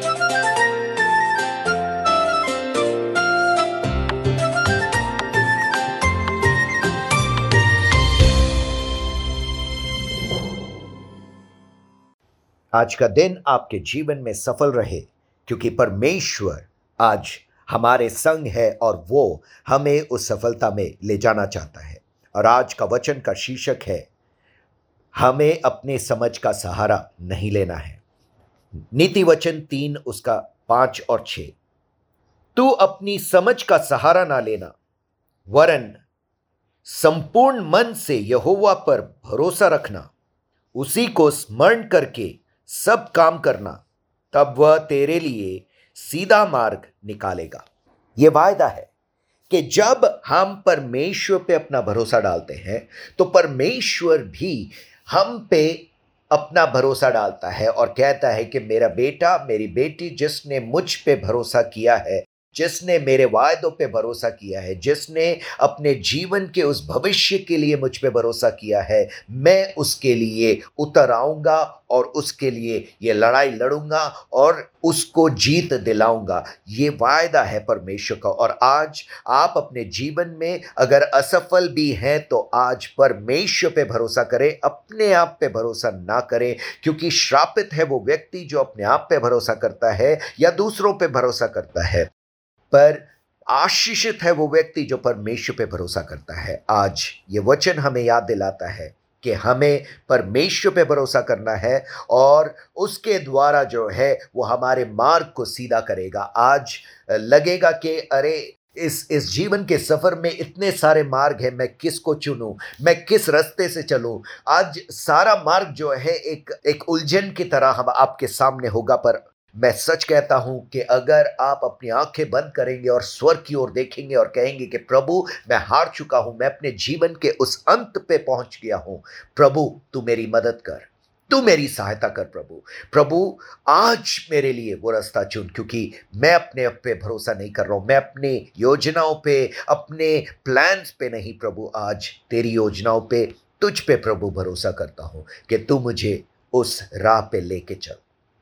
आज का दिन आपके जीवन में सफल रहे, क्योंकि परमेश्वर आज हमारे संग है और वो हमें उस सफलता में ले जाना चाहता है। और आज का वचन का शीर्षक है, हमें अपने समझ का सहारा नहीं लेना है। नीति वचन 3 उसका 5 और 6। तू अपनी समझ का सहारा ना लेना, वरन संपूर्ण मन से यहोवा पर भरोसा रखना, उसी को स्मरण करके सब काम करना, तब वह तेरे लिए सीधा मार्ग निकालेगा। यह वायदा है कि जब हम परमेश्वर पे अपना भरोसा डालते हैं तो परमेश्वर भी हम पे अपना भरोसा डालता है और कहता है कि मेरा बेटा, मेरी बेटी, जिसने मुझ पे भरोसा किया है, जिसने मेरे वायदों पे भरोसा किया है, जिसने अपने जीवन के उस भविष्य के लिए मुझ पे भरोसा किया है, मैं उसके लिए उतर आऊंगा और उसके लिए ये लड़ाई लड़ूंगा और उसको जीत दिलाऊंगा। ये वायदा है परमेश्वर का। और आज आप अपने जीवन में अगर असफल भी हैं तो आज परमेश्वर पे भरोसा करें, अपने आप पे भरोसा ना करें, क्योंकि श्रापित है वो व्यक्ति जो अपने आप पे भरोसा करता है या दूसरों पे भरोसा करता है, पर आशीषित है वो व्यक्ति जो परमेश्वर पे भरोसा करता है। आज ये वचन हमें याद दिलाता है कि हमें परमेश्वर पे भरोसा करना है और उसके द्वारा जो है वो हमारे मार्ग को सीधा करेगा। आज लगेगा कि अरे इस जीवन के सफर में इतने सारे मार्ग हैं, मैं किसको चुनूं, मैं किस रास्ते से चलूं। आज सारा मार्ग जो है एक उलझन की तरह हम आपके सामने होगा, पर मैं सच कहता हूं कि अगर आप अपनी आंखें बंद करेंगे और स्वर्ग की ओर देखेंगे और कहेंगे कि प्रभु मैं हार चुका हूं, मैं अपने जीवन के उस अंत पे पहुंच गया हूं, प्रभु तू मेरी मदद कर, तू मेरी सहायता कर, प्रभु आज मेरे लिए वो रास्ता चुन, क्योंकि मैं अपने आप पे भरोसा नहीं कर रहा हूं, मैं अपने योजनाओं पे, अपने प्लान्स पे नहीं, प्रभु आज तेरी योजनाओं पे, तुझ पे प्रभु भरोसा करता हूं कि तू मुझे उस राह पे लेके चल।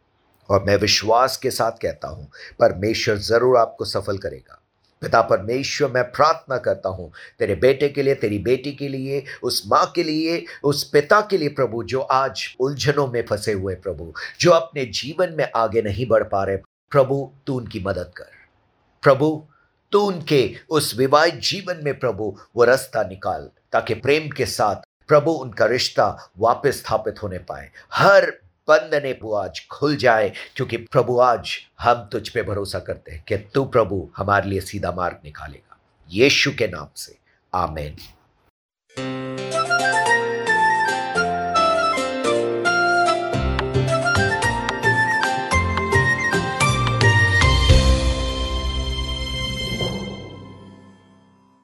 और मैं विश्वास के साथ कहता हूं परमेश्वर जरूर आपको सफल करेगा। पिता परमेश्वर, मैं प्रार्थना करता हूं तेरे बेटे के लिए, तेरी बेटी के लिए, उस माँ के लिए, उस पिता के लिए प्रभु, जो आज उलझनों में फंसे हुए, प्रभु जो अपने जीवन में आगे नहीं बढ़ पा रहे, प्रभु तू उनकी मदद कर, प्रभु तू उनके उस विवाहित जीवन में प्रभु वो रास्ता निकाल, ताकि प्रेम के साथ प्रभु उनका रिश्ता वापस स्थापित होने पाए, हर बंधने वो आज खुल जाए, क्योंकि प्रभु आज हम तुझ पे भरोसा करते हैं कि तू प्रभु हमारे लिए सीधा मार्ग निकालेगा। यीशु के नाम से आमीन।